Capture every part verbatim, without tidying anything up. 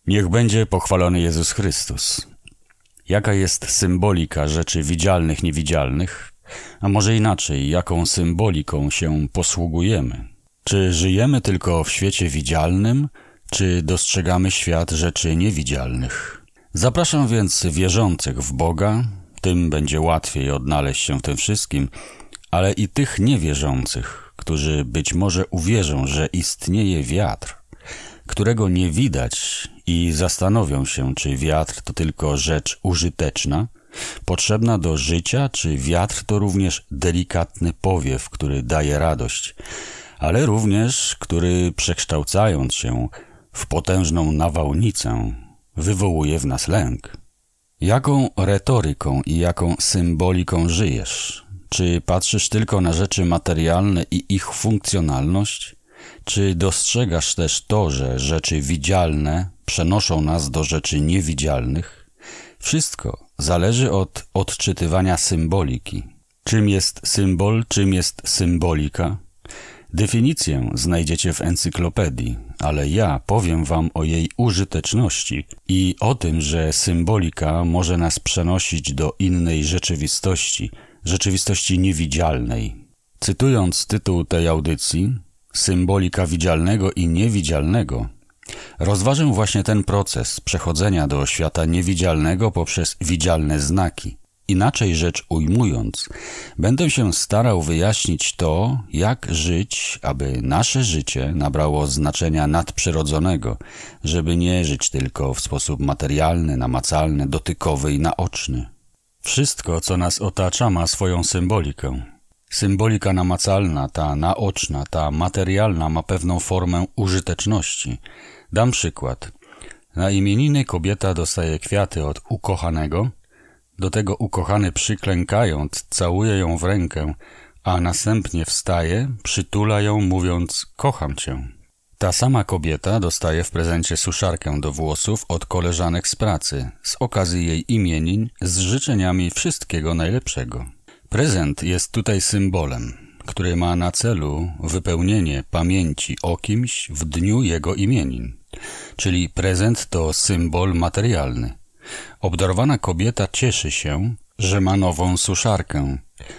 Niech będzie pochwalony Jezus Chrystus. Jaka jest symbolika rzeczy widzialnych, niewidzialnych? A może inaczej, jaką symboliką się posługujemy? Czy żyjemy tylko w świecie widzialnym, czy dostrzegamy świat rzeczy niewidzialnych? Zapraszam więc wierzących w Boga, tym będzie łatwiej odnaleźć się w tym wszystkim, ale i tych niewierzących, którzy być może uwierzą, że istnieje wiatr, którego nie widać i zastanowią się, czy wiatr to tylko rzecz użyteczna, potrzebna do życia, czy wiatr to również delikatny powiew, który daje radość, ale również, który przekształcając się w potężną nawałnicę, wywołuje w nas lęk. Jaką retoryką i jaką symboliką żyjesz? Czy patrzysz tylko na rzeczy materialne i ich funkcjonalność? Czy dostrzegasz też to, że rzeczy widzialne przenoszą nas do rzeczy niewidzialnych? Wszystko zależy od odczytywania symboliki. Czym jest symbol, czym jest symbolika? Definicję znajdziecie w encyklopedii, ale ja powiem wam o jej użyteczności i o tym, że symbolika może nas przenosić do innej rzeczywistości, rzeczywistości niewidzialnej. Cytując tytuł tej audycji, Symbolika widzialnego i niewidzialnego, rozważę właśnie ten proces przechodzenia do świata niewidzialnego poprzez widzialne znaki. Inaczej rzecz ujmując, będę się starał wyjaśnić to, jak żyć, aby nasze życie nabrało znaczenia nadprzyrodzonego, żeby nie żyć tylko w sposób materialny, namacalny, dotykowy i naoczny. Wszystko, co nas otacza, ma swoją symbolikę. Symbolika namacalna, ta naoczna, ta materialna ma pewną formę użyteczności. Dam przykład. Na imieniny kobieta dostaje kwiaty od ukochanego, do tego ukochany przyklękając całuje ją w rękę, a następnie wstaje, przytula ją mówiąc kocham cię. Ta sama kobieta dostaje w prezencie suszarkę do włosów od koleżanek z pracy z okazji jej imienin z życzeniami wszystkiego najlepszego. Prezent jest tutaj symbolem, który ma na celu wypełnienie pamięci o kimś w dniu jego imienin, czyli prezent to symbol materialny. Obdarowana kobieta cieszy się, że ma nową suszarkę,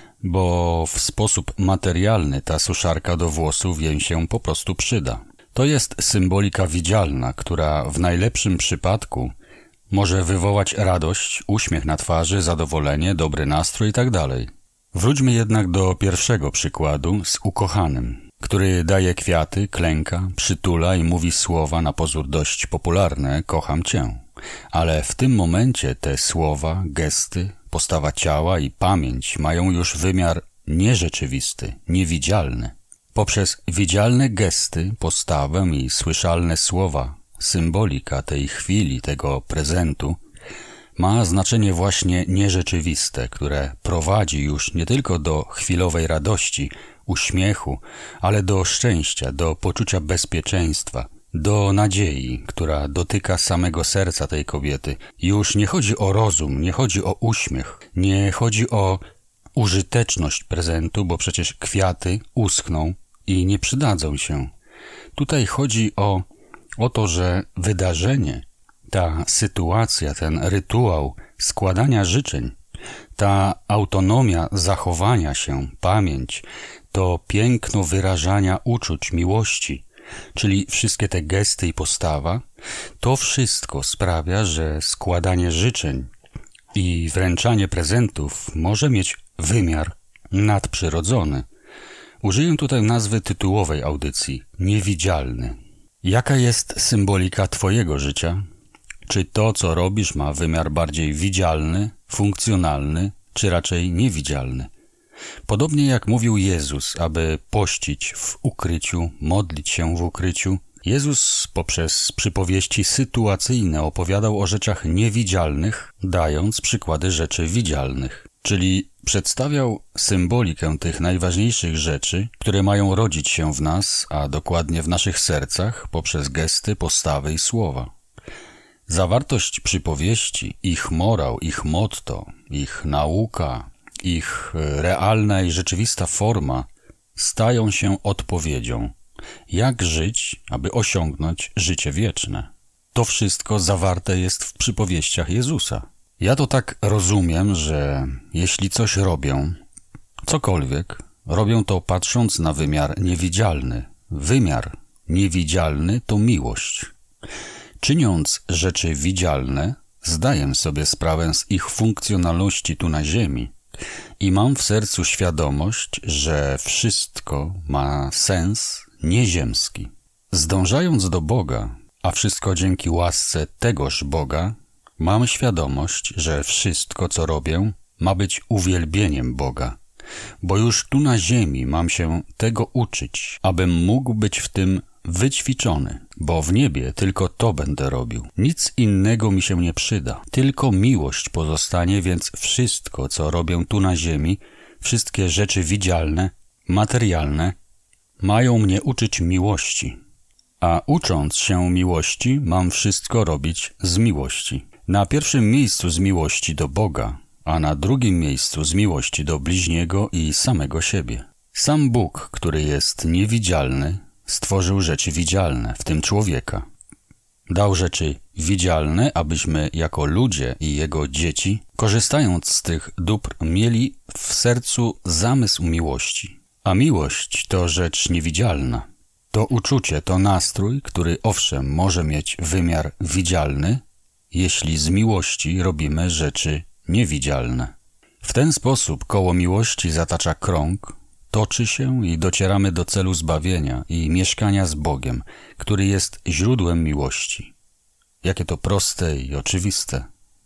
bo w sposób materialny ta suszarka do włosów jej się po prostu przyda. To jest symbolika widzialna, która w najlepszym przypadku może wywołać radość, uśmiech na twarzy, zadowolenie, dobry nastrój itd. Wróćmy jednak do pierwszego przykładu z ukochanym, który daje kwiaty, klęka, przytula i mówi słowa na pozór dość popularne kocham cię. Ale w tym momencie te słowa, gesty, postawa ciała i pamięć mają już wymiar nierzeczywisty, niewidzialny. Poprzez widzialne gesty, postawę i słyszalne słowa, symbolika tej chwili, tego prezentu ma znaczenie właśnie nierzeczywiste, które prowadzi już nie tylko do chwilowej radości, uśmiechu, ale do szczęścia, do poczucia bezpieczeństwa, do nadziei, która dotyka samego serca tej kobiety. Już nie chodzi o rozum, nie chodzi o uśmiech, nie chodzi o użyteczność prezentu, bo przecież kwiaty uschną i nie przydadzą się. Tutaj chodzi o, o to, że wydarzenie, ta sytuacja, ten rytuał składania życzeń, ta autonomia zachowania się, pamięć, to piękno wyrażania uczuć, miłości, czyli wszystkie te gesty i postawa, to wszystko sprawia, że składanie życzeń i wręczanie prezentów może mieć wymiar nadprzyrodzony. Użyję tutaj nazwy tytułowej audycji – niewidzialny. Jaka jest symbolika twojego życia? Czy to, co robisz, ma wymiar bardziej widzialny, funkcjonalny, czy raczej niewidzialny? Podobnie jak mówił Jezus, aby pościć w ukryciu, modlić się w ukryciu, Jezus poprzez przypowieści sytuacyjne opowiadał o rzeczach niewidzialnych, dając przykłady rzeczy widzialnych. Czyli przedstawiał symbolikę tych najważniejszych rzeczy, które mają rodzić się w nas, a dokładnie w naszych sercach, poprzez gesty, postawy i słowa. Zawartość przypowieści, ich morał, ich motto, ich nauka, ich realna i rzeczywista forma stają się odpowiedzią, jak żyć, aby osiągnąć życie wieczne. To wszystko zawarte jest w przypowieściach Jezusa. Ja to tak rozumiem, że jeśli coś robią, cokolwiek, robią to patrząc na wymiar niewidzialny. Wymiar niewidzialny to miłość. Czyniąc rzeczy widzialne, zdaję sobie sprawę z ich funkcjonalności tu na ziemi i mam w sercu świadomość, że wszystko ma sens nieziemski. Zdążając do Boga, a wszystko dzięki łasce tegoż Boga, mam świadomość, że wszystko, co robię, ma być uwielbieniem Boga, bo już tu na ziemi mam się tego uczyć, abym mógł być w tym wyćwiczony, bo w niebie tylko to będę robił. Nic innego mi się nie przyda, tylko miłość pozostanie, więc wszystko, co robię tu na ziemi, wszystkie rzeczy widzialne, materialne, mają mnie uczyć miłości. A ucząc się miłości, mam wszystko robić z miłości. Na pierwszym miejscu z miłości do Boga, a na drugim miejscu z miłości do bliźniego i samego siebie. Sam Bóg, który jest niewidzialny, stworzył rzeczy widzialne, w tym człowieka. Dał rzeczy widzialne, abyśmy jako ludzie i Jego dzieci, korzystając z tych dóbr, mieli w sercu zamysł miłości. A miłość to rzecz niewidzialna. To uczucie, to nastrój, który owszem może mieć wymiar widzialny, jeśli z miłości robimy rzeczy niewidzialne. W ten sposób koło miłości zatacza krąg, toczy się i docieramy do celu zbawienia i mieszkania z Bogiem, który jest źródłem miłości. Jakie to proste i oczywiste.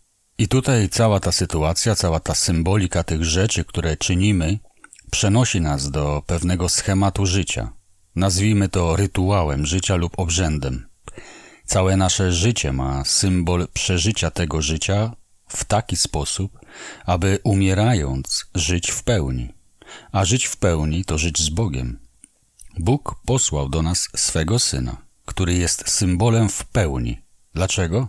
I tutaj cała ta sytuacja, cała ta symbolika tych rzeczy, które czynimy, przenosi nas do pewnego schematu życia. Nazwijmy to rytuałem życia lub obrzędem. Całe nasze życie ma symbol przeżycia tego życia w taki sposób, aby umierając żyć w pełni. A żyć w pełni to żyć z Bogiem. Bóg posłał do nas swego Syna, który jest symbolem w pełni. Dlaczego?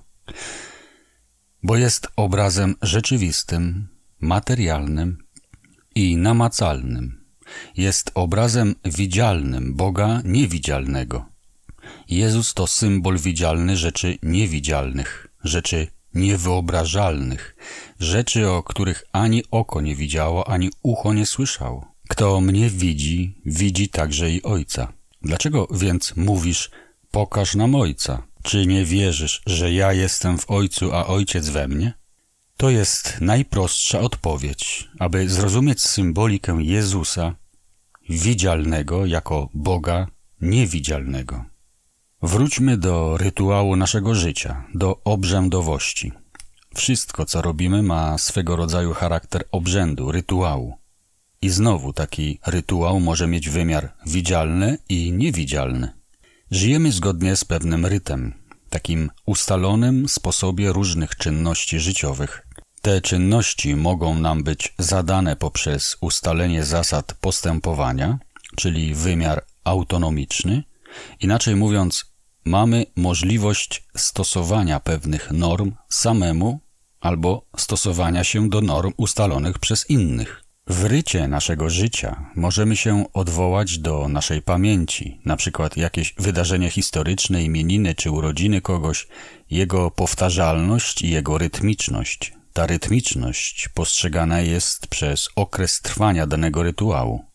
Bo jest obrazem rzeczywistym, materialnym i namacalnym. Jest obrazem widzialnym Boga niewidzialnego. Jezus to symbol widzialny rzeczy niewidzialnych, rzeczy niewyobrażalnych, rzeczy, o których ani oko nie widziało, ani ucho nie słyszało. Kto mnie widzi, widzi także i Ojca. Dlaczego więc mówisz, pokaż nam Ojca? Czy nie wierzysz, że ja jestem w Ojcu, a Ojciec we mnie? To jest najprostsza odpowiedź, aby zrozumieć symbolikę Jezusa, widzialnego jako Boga niewidzialnego. Wróćmy do rytuału naszego życia, do obrzędowości. Wszystko, co robimy, ma swego rodzaju charakter obrzędu, rytuału. I znowu taki rytuał może mieć wymiar widzialny i niewidzialny. Żyjemy zgodnie z pewnym rytem, takim ustalonym sposobie różnych czynności życiowych. Te czynności mogą nam być zadane poprzez ustalenie zasad postępowania, czyli wymiar autonomiczny. Inaczej mówiąc, mamy możliwość stosowania pewnych norm samemu albo stosowania się do norm ustalonych przez innych. W rycie naszego życia możemy się odwołać do naszej pamięci, na przykład jakieś wydarzenie historyczne, imieniny czy urodziny kogoś, jego powtarzalność i jego rytmiczność. Ta rytmiczność postrzegana jest przez okres trwania danego rytuału.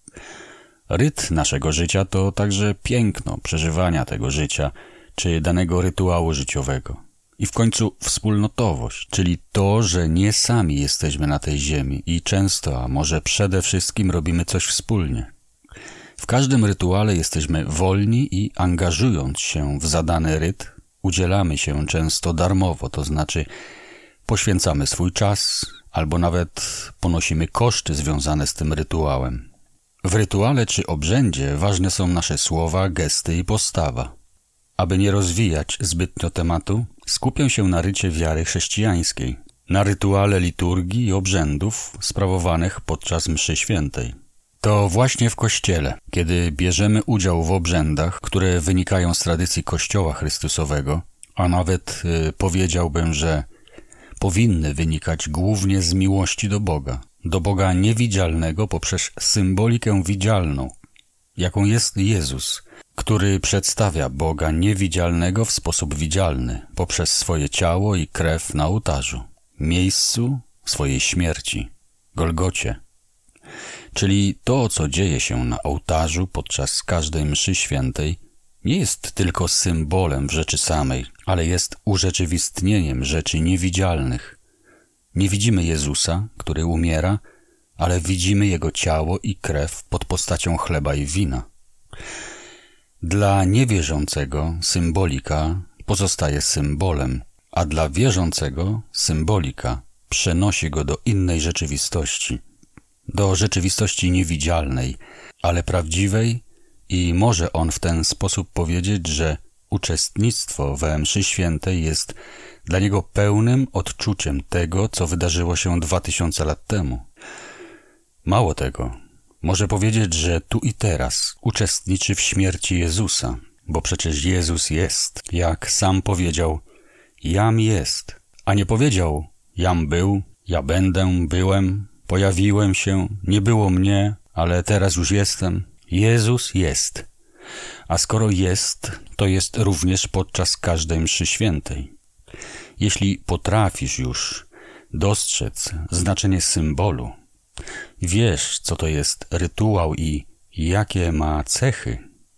Rytm naszego życia to także piękno przeżywania tego życia czy danego rytuału życiowego. I w końcu wspólnotowość, czyli to, że nie sami jesteśmy na tej ziemi i często, a może przede wszystkim robimy coś wspólnie. W każdym rytuale jesteśmy wolni i angażując się w zadany rytm, udzielamy się często darmowo, to znaczy poświęcamy swój czas albo nawet ponosimy koszty związane z tym rytuałem. W rytuale czy obrzędzie ważne są nasze słowa, gesty i postawa. Aby nie rozwijać zbytnio tematu, skupię się na rycie wiary chrześcijańskiej, na rytuale liturgii i obrzędów sprawowanych podczas mszy świętej. To właśnie w Kościele, kiedy bierzemy udział w obrzędach, które wynikają z tradycji Kościoła Chrystusowego, a nawet yy, powiedziałbym, że powinny wynikać głównie z miłości do Boga, do Boga niewidzialnego poprzez symbolikę widzialną, jaką jest Jezus, który przedstawia Boga niewidzialnego w sposób widzialny poprzez swoje ciało i krew na ołtarzu, miejscu swojej śmierci, Golgocie. Czyli to, co dzieje się na ołtarzu podczas każdej mszy świętej, nie jest tylko symbolem w rzeczy samej, ale jest urzeczywistnieniem rzeczy niewidzialnych. Nie widzimy Jezusa, który umiera, ale widzimy Jego ciało i krew pod postacią chleba i wina. Dla niewierzącego symbolika pozostaje symbolem, a dla wierzącego symbolika przenosi go do innej rzeczywistości, do rzeczywistości niewidzialnej, ale prawdziwej, i może on w ten sposób powiedzieć, że uczestnictwo we mszy świętej jest dla niego pełnym odczuciem tego, co wydarzyło się dwa tysiące lat temu. Mało tego, może powiedzieć, że tu i teraz uczestniczy w śmierci Jezusa, bo przecież Jezus jest, jak sam powiedział, jam jest, a nie powiedział, jam był, ja będę, byłem, pojawiłem się, nie było mnie, ale teraz już jestem. Jezus jest, a skoro jest, to jest również podczas każdej mszy świętej. Jeśli potrafisz już dostrzec znaczenie symbolu, wiesz, co to jest rytuał i jakie ma cechy,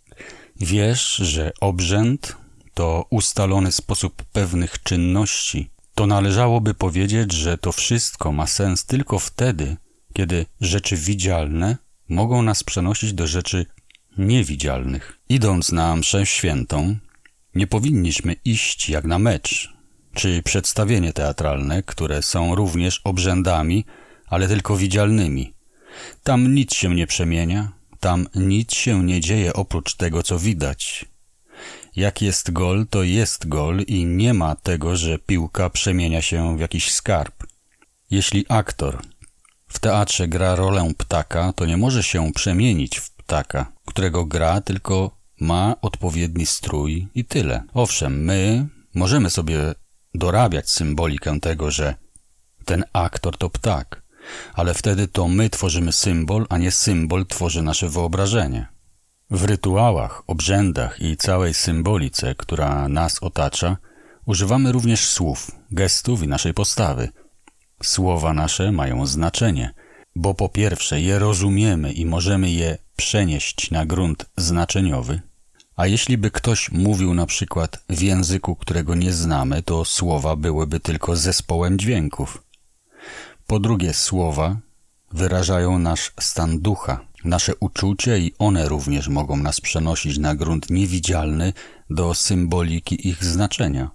wiesz, że obrzęd to ustalony sposób pewnych czynności, to należałoby powiedzieć, że to wszystko ma sens tylko wtedy, kiedy rzeczy widzialne mogą nas przenosić do rzeczy niewidzialnych. Idąc na mszę świętą, nie powinniśmy iść jak na mecz, czy przedstawienie teatralne, które są również obrzędami, ale tylko widzialnymi. Tam nic się nie przemienia, tam nic się nie dzieje oprócz tego, co widać. Jak jest gol, to jest gol i nie ma tego, że piłka przemienia się w jakiś skarb. Jeśli aktor w teatrze gra rolę ptaka, to nie może się przemienić w ptaka, którego gra, tylko ma odpowiedni strój i tyle. Owszem, my możemy sobie dorabiać symbolikę tego, że ten aktor to ptak, ale wtedy to my tworzymy symbol, a nie symbol tworzy nasze wyobrażenie. W rytuałach, obrzędach i całej symbolice, która nas otacza, używamy również słów, gestów i naszej postawy. Słowa nasze mają znaczenie, bo po pierwsze je rozumiemy i możemy je przenieść na grunt znaczeniowy, a jeśli by ktoś mówił na przykład w języku, którego nie znamy, to słowa byłyby tylko zespołem dźwięków. Po drugie, słowa wyrażają nasz stan ducha, nasze uczucie i one również mogą nas przenosić na grunt niewidzialny do symboliki ich znaczenia.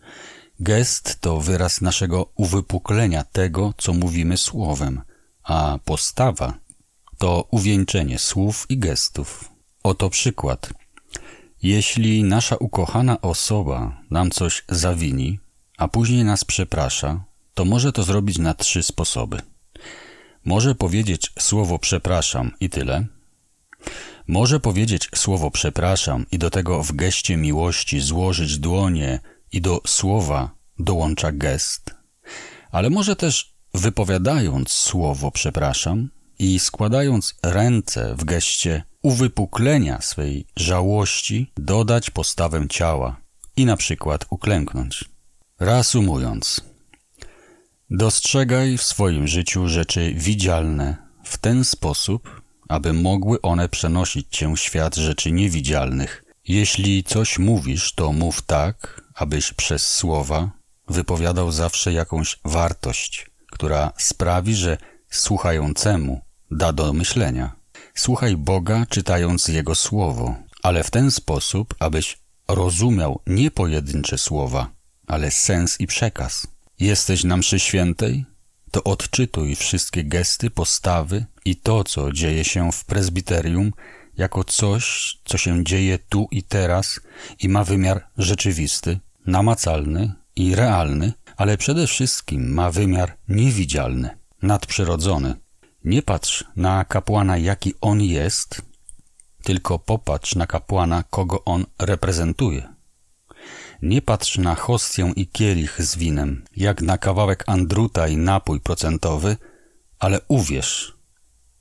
Gest to wyraz naszego uwypuklenia tego, co mówimy słowem, a postawa to uwieńczenie słów i gestów. Oto przykład. Jeśli nasza ukochana osoba nam coś zawini, a później nas przeprasza, to może to zrobić na trzy sposoby. Może powiedzieć słowo przepraszam i tyle. Może powiedzieć słowo przepraszam i do tego w geście miłości złożyć dłonie i do słowa dołącza gest. Ale może też wypowiadając słowo przepraszam i składając ręce w geście uwypuklenia swej żałości dodać postawę ciała i na przykład uklęknąć. Reasumując, dostrzegaj w swoim życiu rzeczy widzialne w ten sposób, aby mogły one przenosić cię w świat rzeczy niewidzialnych. Jeśli coś mówisz, to mów tak, abyś przez słowa wypowiadał zawsze jakąś wartość, która sprawi, że słuchającemu da do myślenia. Słuchaj Boga, czytając Jego słowo, ale w ten sposób, abyś rozumiał nie pojedyncze słowa, ale sens i przekaz. Jesteś na mszy świętej? To odczytuj wszystkie gesty, postawy i to, co dzieje się w prezbiterium, jako coś, co się dzieje tu i teraz i ma wymiar rzeczywisty, namacalny i realny, ale przede wszystkim ma wymiar niewidzialny, nadprzyrodzony. Nie patrz na kapłana, jaki on jest, tylko popatrz na kapłana, kogo on reprezentuje. Nie patrz na hostię i kielich z winem, jak na kawałek andruta i napój procentowy, ale uwierz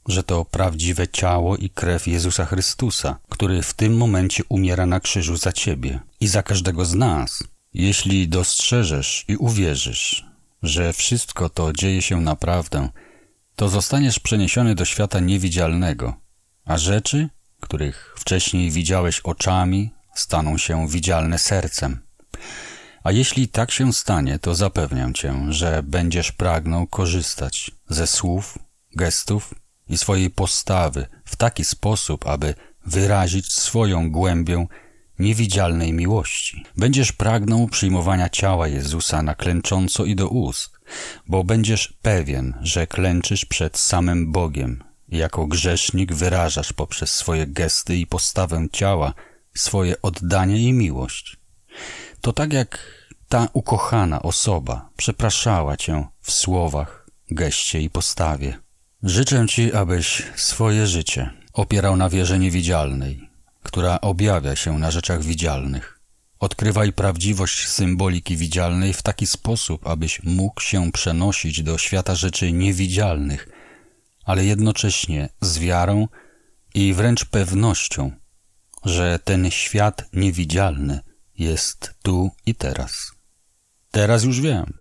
że to prawdziwe ciało i krew Jezusa Chrystusa, który w tym momencie umiera na krzyżu za ciebie i za każdego z nas. Jeśli dostrzeżesz i uwierzysz, że wszystko to dzieje się naprawdę, to zostaniesz przeniesiony do świata niewidzialnego, a rzeczy, których wcześniej widziałeś oczami, staną się widzialne sercem. A jeśli tak się stanie, to zapewniam cię, że będziesz pragnął korzystać ze słów, gestów i swojej postawy w taki sposób, aby wyrazić swoją głębię niewidzialnej miłości. Będziesz pragnął przyjmowania ciała Jezusa na klęcząco i do ust, bo będziesz pewien, że klęczysz przed samym Bogiem i jako grzesznik wyrażasz poprzez swoje gesty i postawę ciała swoje oddanie i miłość. To tak jak ta ukochana osoba przepraszała cię w słowach, geście i postawie. Życzę ci, abyś swoje życie opierał na wierze niewidzialnej, która objawia się na rzeczach widzialnych. Odkrywaj prawdziwość symboliki widzialnej w taki sposób, abyś mógł się przenosić do świata rzeczy niewidzialnych, ale jednocześnie z wiarą i wręcz pewnością, że ten świat niewidzialny jest tu i teraz. Teraz już wiem,